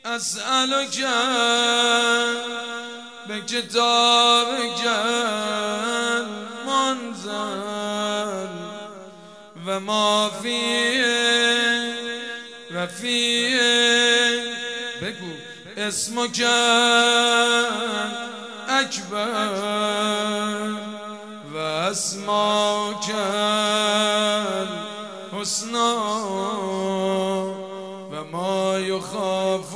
اسألك بكتابك المنزل وما فيه وفيه بگو اسمك أكبر واسماك الحسنى وما يخاف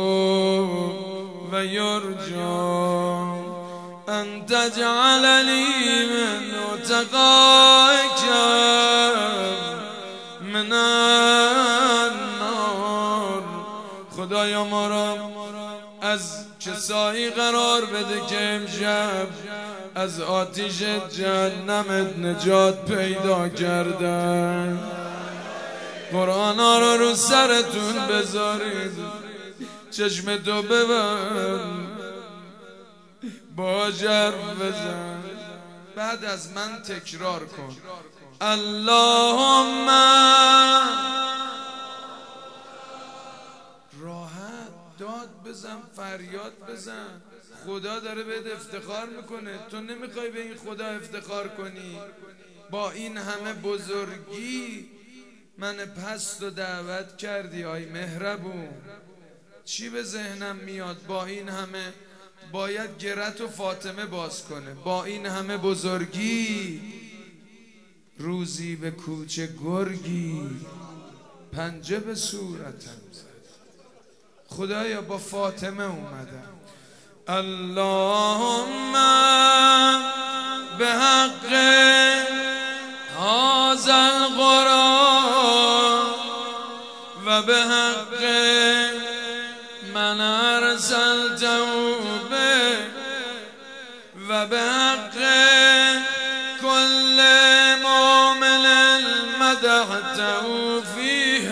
ويرجى أن تجعل لي من تقاك من النار. خدایا ما را از کسایی قرار بده که امشب از آتش جهنمت نجات پیدا کردن. قرآن ها رو سرتون بذارید، چشم تو ببند، با جرف بزن، بعد از من تکرار کن. اللهم راحت داد بزن، فریاد بزن. خدا داره بهت افتخار میکنه، تو نمیخوای به این خدا افتخار کنی؟ با این همه بزرگی من پست و دعوت کردی آی مهربون. چی به ذهنم میاد؟ با این همه باید گرت و فاطمه باز کنه. با این همه بزرگی روزی به کوچه گرگی پنجه به صورتم زد. خدایا با فاطمه اومدم. اللهم به حق هذا القرآن و به حق من ارسلته به و به حق کل مؤمن مدحته فیه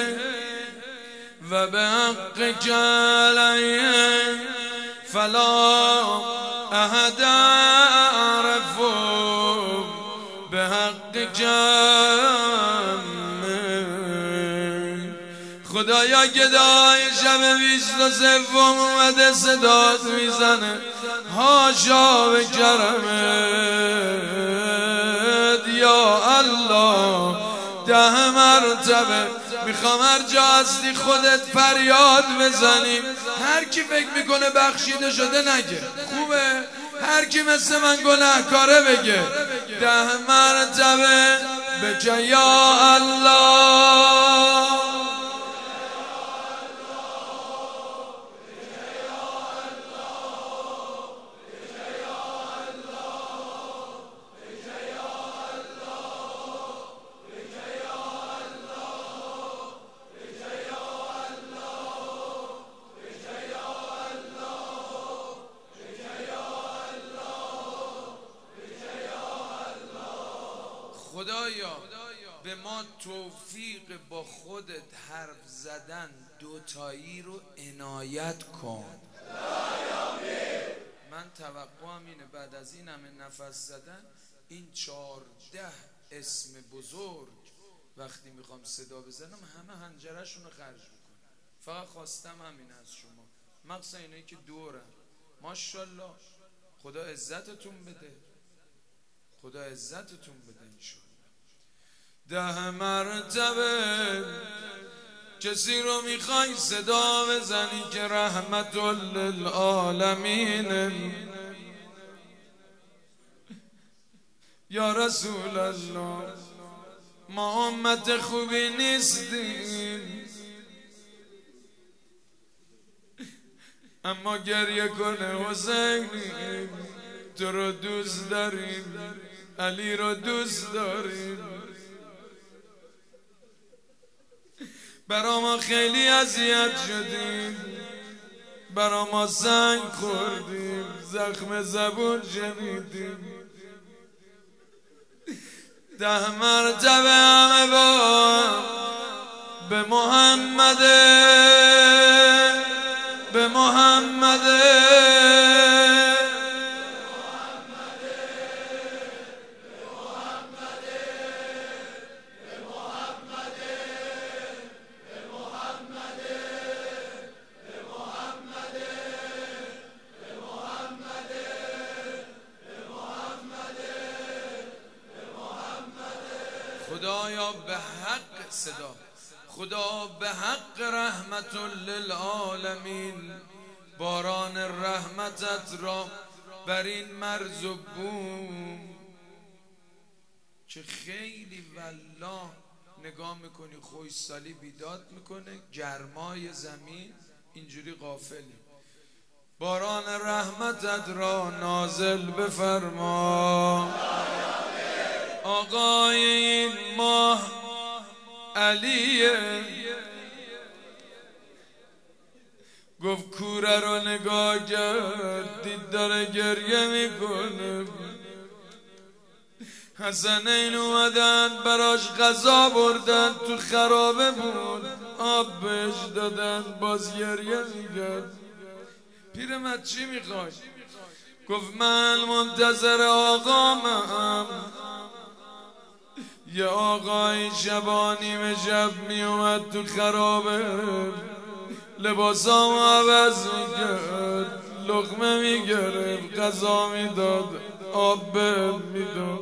و به حق علیه فلا احد اعرف به حق خدایا گدای شب 23 اومده صدات میزنه، هاشا به کرمت یا الله 10 مرتبه میخوام هر جا هستی خودت فریاد بزنیم. هر کی فکر میکنه بخشیده شده نگه، خوبه؟ هر کی مثل من گناهکاره بگه 10 مرتبه بگه یا الله. خدایا به ما توفیق با خودت حرف زدن دوتایی رو عنایت کن. من توقعم اینه بعد از این همه نفس زدن این 14 اسم بزرگ وقتی میخوام صدا بزنم همه حنجرشون رو خرج میکنم. فقط خواستم همین از شما، مخصوصا اینایی که دورم. ماشاءالله خدا عزتتون بده، خدا عزتتون بده انشاءالله. 10 مرتبه کسی رو میخوای صدا بزنی که رحمت للعالمین یا رسول الله. ما امت خوبی نیستیم اما گریه کنه حسینیم. تو رو دوست داریم، علی رو دوست داریم. برا ما خیلی اذیت شدیم، برا ما سنگ خوردیم، زخم زبون شنیدیم. 10 مرتبه همه با به محمد، به محمد، خدایا به حق صدا، خدا به حق رحمت للعالمین، باران رحمتت را بر این مرز و بوم که خیلی والله نگاه میکنی خوشسالی بیداد میکنه، گرمای زمین اینجوری غافلی. باران رحمتت را نازل بفرما. آقای این ماه علیه، گفت کوره رو نگاه کرد، دید داره گریه میکنه. حسنین اومدن براش غذا بردن، تو خرابه بود، آب بهش دادن، باز گریه میکرد. پیرمرد چی میخوای؟ گفت من منتظر آقامم. یه آقای شبا نیمه شب میومد تو خرابه، لباسامو عوض میکرد، لقمه میگرفت، غذا میداد، آب میداد.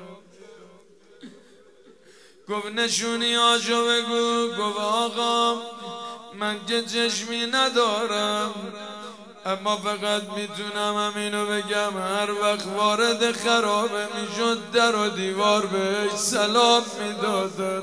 گفت نشونی آشو بگو. گفت آقا من که چشمی ندارم، اما فقط میتونم همینو بگم، هر وقت وارد خرابه میشد در و دیوار بهش سلام میدادن.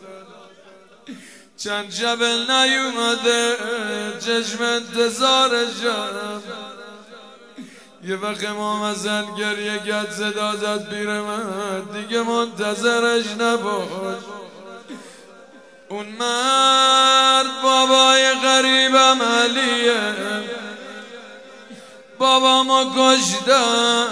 چند شب نیومده، چشم انتظارشم. یه وقت امام حسن گریه کرد، صدا زد پیرمرد دیگه منتظرش نباش. اون مرد بابای غریبم علیه، بابامو کشتن،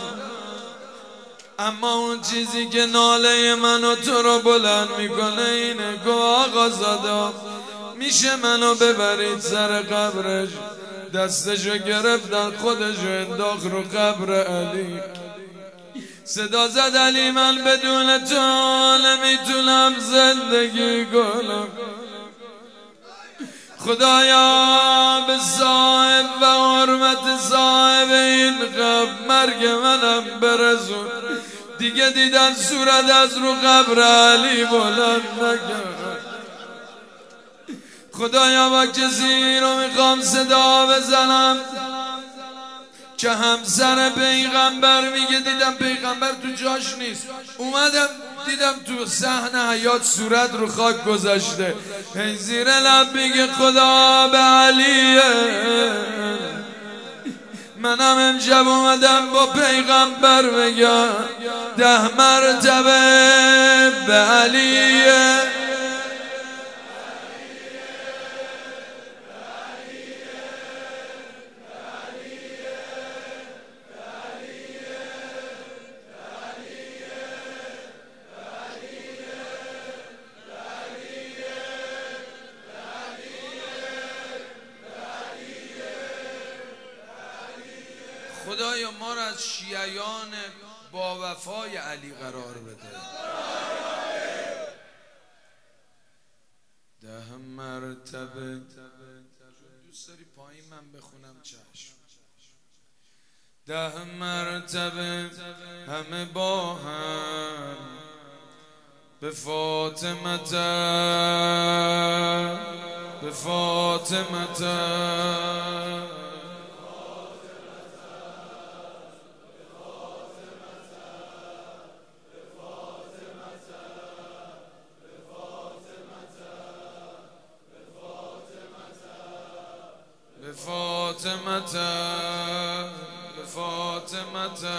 اما اون چیزی که ناله منو تو رو بلند میکنه اینه. گو آقا زادا میشه منو ببرید سر قبرش؟ دستشو گرفتن، خودشو انداخت رو قبر علی. صدا زد علی من بدون تو نمیتونم زندگی کنم. خدایا به صاحب و حرمت صاحب این قبر مرگ منم برسون. دیگه دیدن صورت از رو قبر علی بلند نکرد. خدایا با کسی رو میخوام صدا بزنم که همسر پیغمبر میگه دیدم پیغمبر تو جاش نیست، اومدم دیدم تو صحن حیات صورت رو خاک گذاشته، هی زیر لب میگه خدا به علیه. منم امشب اومدم با پیغمبر بگم 10 مرتبه به علیه. خدایا ما را از شیعیان با وفای علی قرار بده. 10 مرتبه. دوست داری پایین من بخونم؟ چشم. 10 مرتبه همه با هم به فاطمه، به فاطمه، به فاطمه، به فاطمه.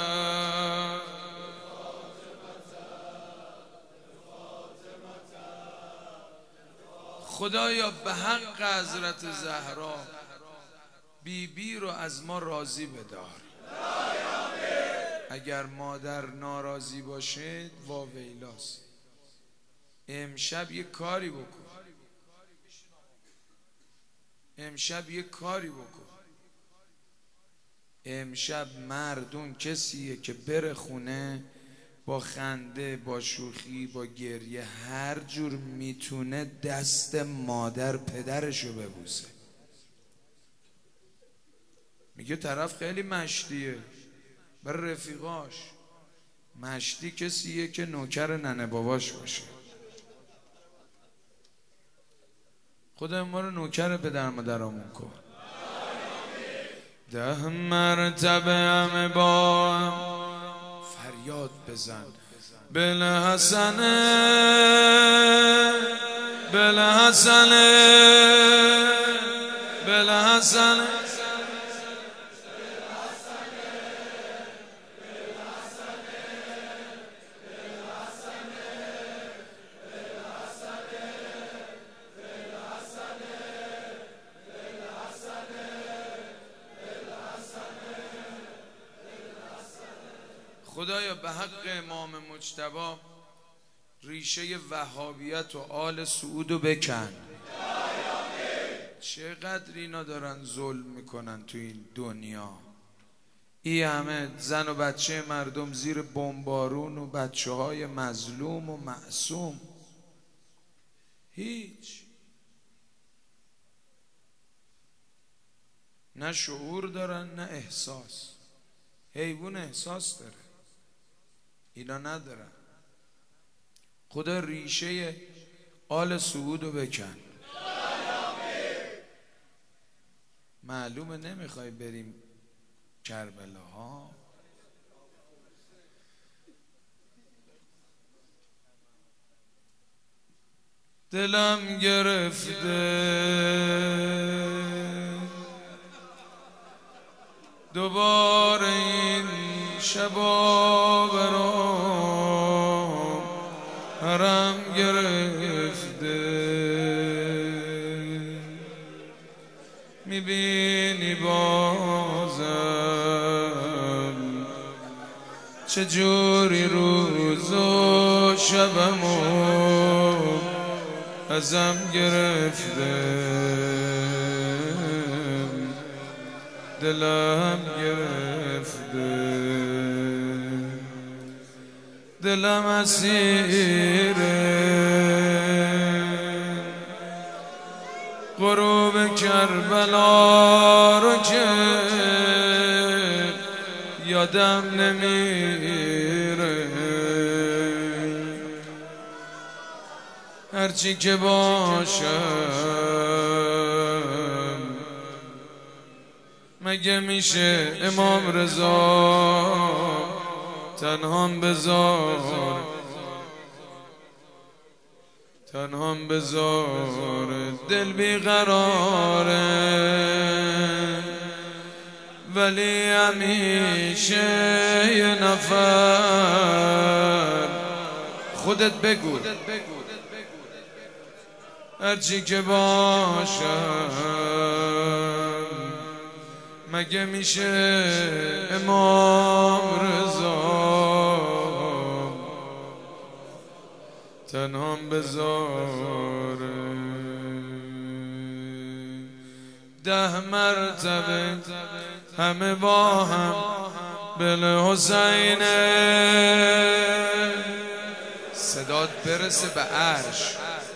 خدایا به حق حضرت زهرا بیبی رو از ما راضی بدار. اگر مادر ناراضی باشه واویلاست. امشب یه کاری بکن، امشب یه کاری بکن. امشب مردون کسیه که بره خونه با خنده، با شوخی، با گریه، هر جور میتونه دست مادر پدرشو ببوسه. میگه طرف خیلی مشتیه برای رفیقاش، مشتی کسیه که نوکر ننه باباش باشه. خدا ما رو نوکر پدر مادرامون کن. 10 مرتبه همه با هم فریاد بزن بلحسنه بلحسنه بلحسنه. خدایا به حق امام مجتبی ریشه وهابیت و آل سعودو بکن. چقدر اینا دارن ظلم میکنن تو این دنیا. این همه زن و بچه مردم زیر بمبارون و بچه های مظلوم و معصوم. هیچ نه شعور دارن نه احساس. حیوان احساس داره، اینا ندارن. خدا ریشه آل سعودو بکن. معلومه نمیخوای بریم کربلا ها. دلم گرفته دوباره این شبا برام حرم گرفته. میبینی بازم چجوری روز و شبمو ازم گرفته. دلم گرفته دلم اسیره غروب کربلا رو که یادم نمیره. هرچی که باشم مگه میشه امام رضا تنهام بذار تنهام بذار. دل بیقراره ولی همیشه یه نفر. خودت بگو هرچی که باشم مگه میشه امام رضا تنهام بذاره. 10 مرتبه همه با هم بالحسینه. صدات برسه به عرش.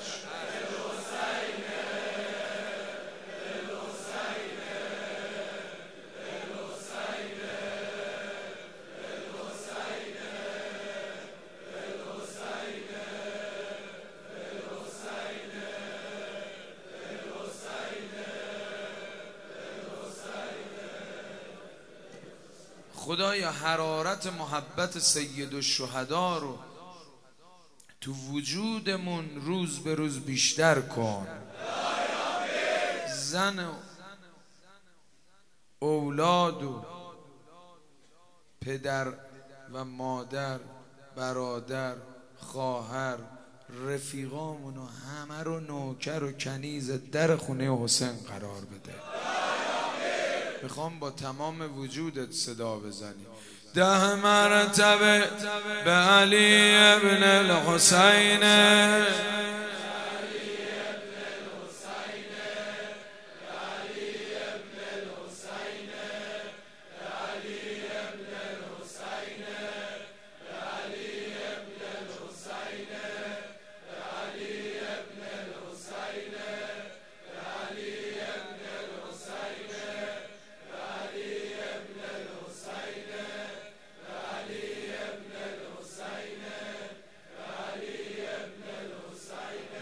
خدایا حرارت محبت سید الشهدا رو تو وجودمون روز به روز بیشتر کن. زن و اولاد و پدر و مادر برادر خواهر رفیقامونو همه رو نوکر و کنیز در خونه حسین قرار بده. میخوام با تمام وجودت صدا بزنی 10 مرتبه به علی ابن الحسین.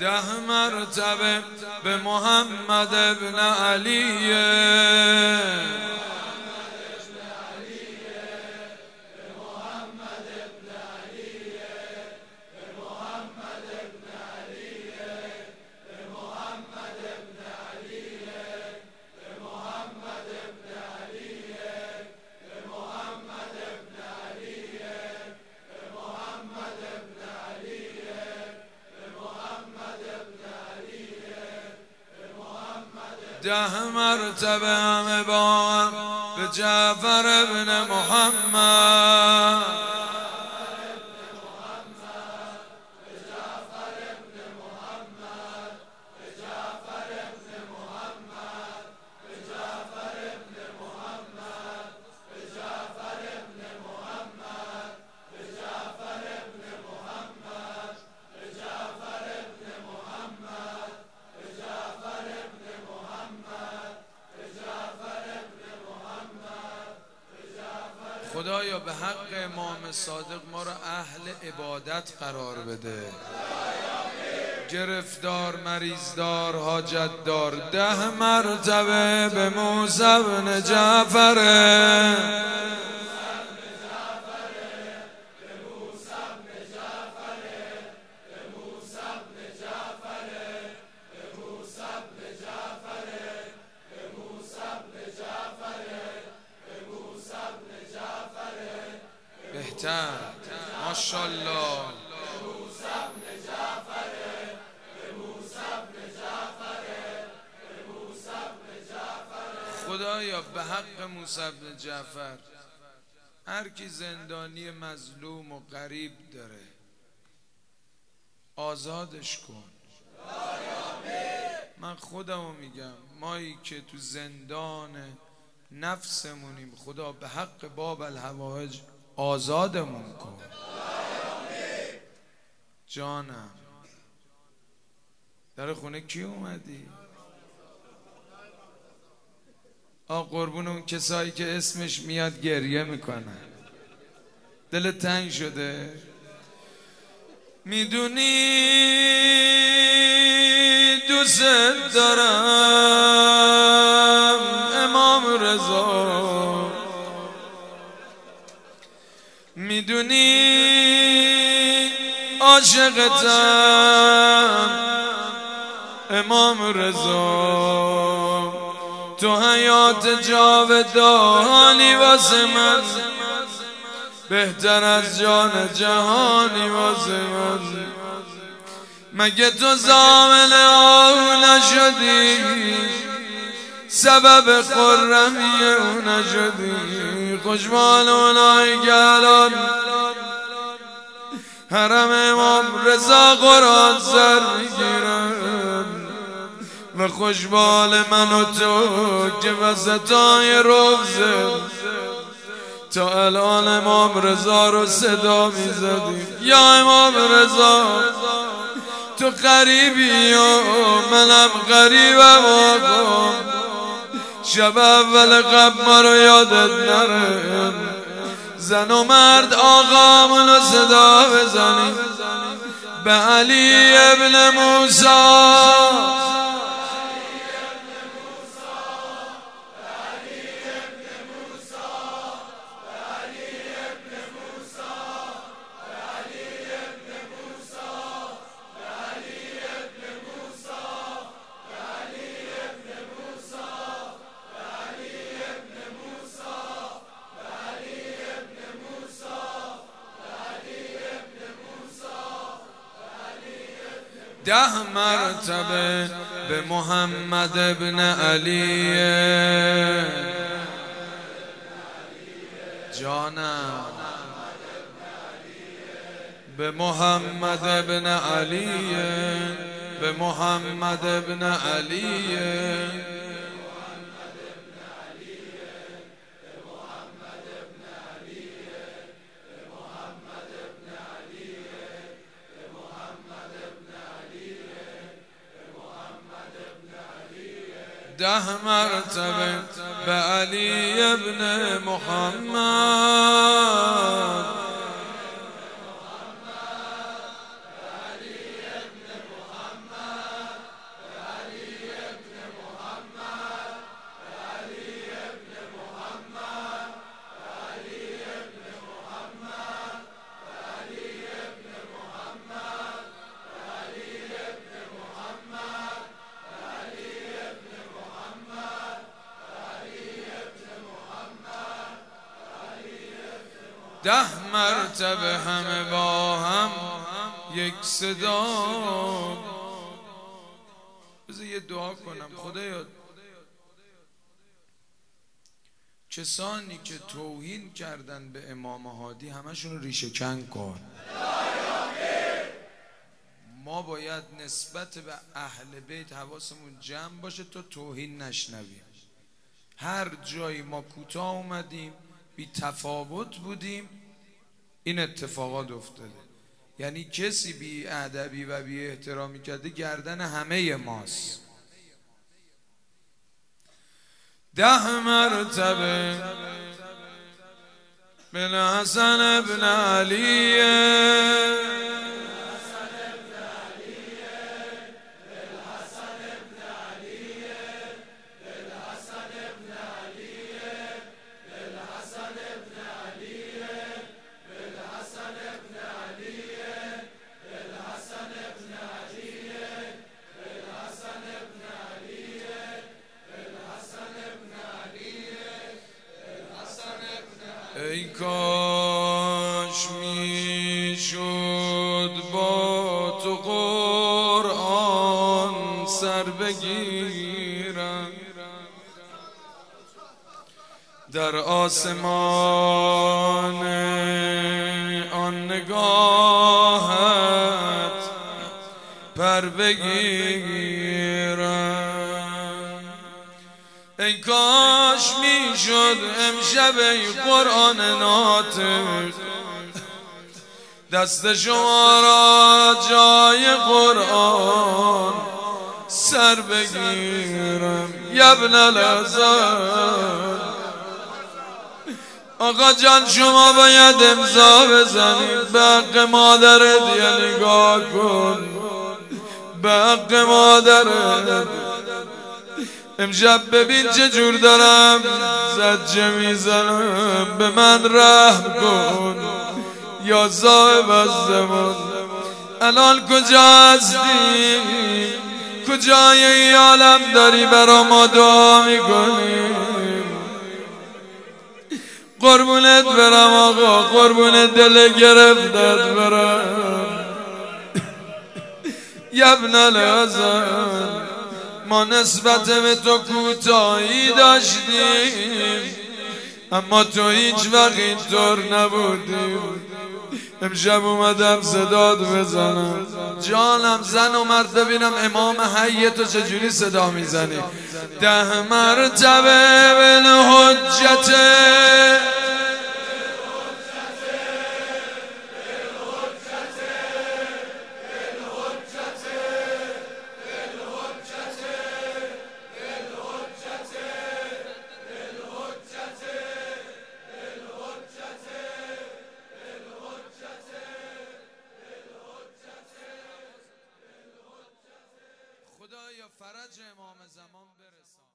10 مرتبه به محمد ابن علی. ده مرتبه همه با هم به جعفر ابن محمد. خدایا به حق امام صادق ما را اهل عبادت قرار بده. گرفتار، مریضدار، حاجت دار. 10 مرتبه به موسی بن جعفر. بهتر، ماشاءالله. خدایا به حق موسی بن جعفر هر کی زندانی مظلوم و غریب داره آزادش کن. من خودمو میگم، مایی که تو زندان نفسمونیم، خدا به حق باب الحوائج آزادمون کن. جانم در خونه کی اومدی؟ قربون اون کسایی که اسمش میاد گریه میکنن. دل تنگ شده؟ میدونی دوست دارم امام رضا، میدونی عاشقتم امام رضا، تو حیات جاودانی واسه من، بهتر از جان جهانی واسه من. مگه تو زامل آهو نشدی، سبب خرمی او نشدی؟ خوشبال اونایی که الان حرم امام رضا قرآن سر میگیرن و خوشبال من و تو که وسطای روزه تا الان امام رضا رو صدا میزدیم. یا امام رضا تو غریبی و منم غریبم آقا، شب اول قبل ما رو یادت نره، زن و مرد آقامون رو صدا بزنیم به علی ابن موسی. ده مرتبه به محمد ابن علی. جانم به محمد ابن علی، به محمد ابن علی. ده مرتبه به علی ابن محمد. 10 مرتبه همه با هم یک صدا. بذار یه دعا کنم. خدایا کسانی که توهین کردن به امام هادی همشون رو ریشه کن کن. ما باید نسبت به اهل بیت حواسمون جمع باشه تا توهین نشنویم. هر جایی ما کوتاه اومدیم، بی تفاوت بودیم، این اتفاقات افتاده. یعنی کسی بی ادبی و بی احترامی کرده گردن همه ماست. 10 مرتبه بالحسن ابن علی، ای کاش میشد با تو قرآن سر بگیرم، در آسمان آن نگاهت پر بگیرم. ای کاش میشد امشب ای قرآن ناطق دست شما را جای قرآن سر بگیرم. ابن الحسن آقا جان شما باید امضا بزنید. به حق مادرت یه نگاه کن، به حق مادرت. امشب ببین چه جور دارم زجه میزنم، به من رحم کن یا صاحب الزمان. الان کجا هستی؟ کجای این عالم داری برا ما دعا میکنی؟ قربونت برم آقا، قربون دل گرفتت برم. ابن الحسن ما نسبت به تو کوتاهی داشتیم، اما تو هیچ وقت اینطور نبودیم. امشب اومدم صدات بزنم. جانم زن و مرد ببینم امام حی تو چجوری صدا میزنی. 10 مرتبه بالحجت، خدایا فرج امام زمان برسان.